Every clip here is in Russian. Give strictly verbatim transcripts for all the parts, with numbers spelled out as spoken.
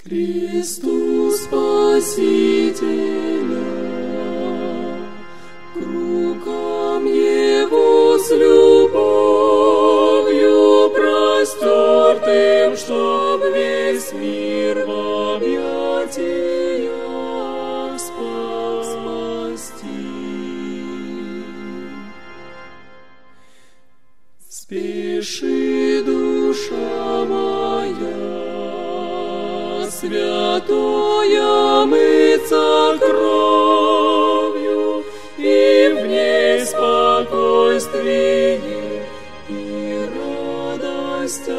Христу Спасителя, к рукам Его с любовью простертым, чтоб весь мир в объятиях спасти. Спеши, душа моя, святая мыться кровью, и в ней спокойствие и радость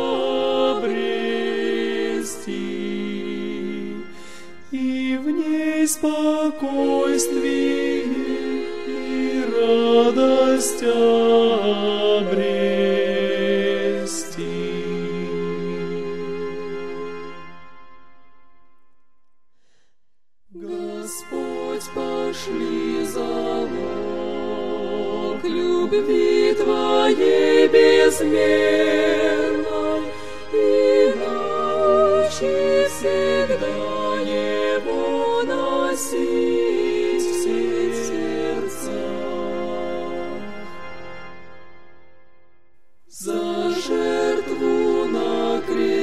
обрести, и в ней спокойствие и радость обрести. Господь, пошли залог любви Твоей безмерной, и научи всегда Его носить в сердцах. За жертву на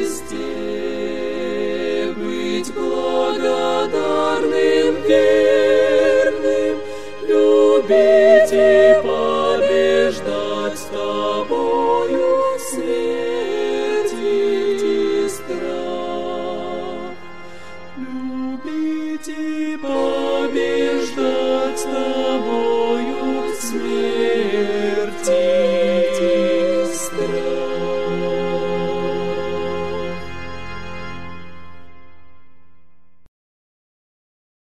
кресте быть благодарным, верным, любить и побеждать с Тобою смерть и страх. Любить и побеждать с Тобою смерть